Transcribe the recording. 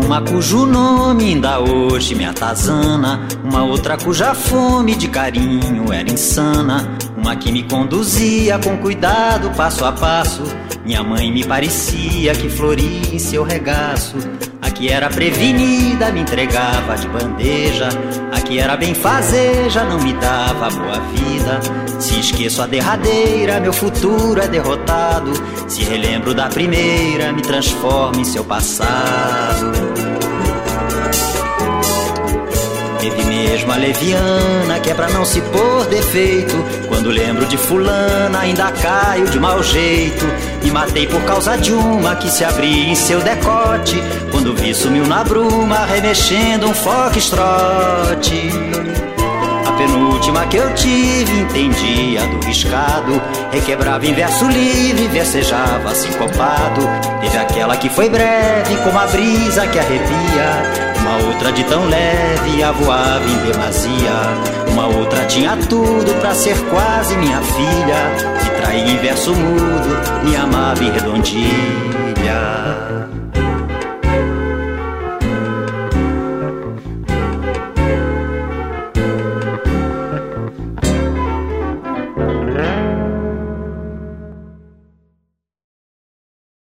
Uma cujo nome ainda hoje me atazana, uma outra cuja fome de carinho era insana, uma que me conduzia com cuidado passo a passo. Minha mãe me parecia que floria em seu regaço. A que era prevenida me entregava de bandeja, a que era benfazeja não me dava boa vida. Se esqueço a derradeira, meu futuro é derrotado. Se relembro da primeira, me transformo em seu passado. Teve mesmo a leviana, que é pra não se pôr defeito. Quando lembro de fulana, ainda caio de mau jeito. Me matei por causa de uma que se abria em seu decote, quando vi sumiu na bruma, remexendo um foxtrot. A penúltima que eu tive entendia do riscado, requebrava em verso livre, versejava sincopado. Teve aquela que foi breve, como a brisa que arrepia, uma outra de tão leve, avoava em demasia. Uma outra tinha tudo pra ser quase minha filha, me traía em verso mudo, me amava em redondilha.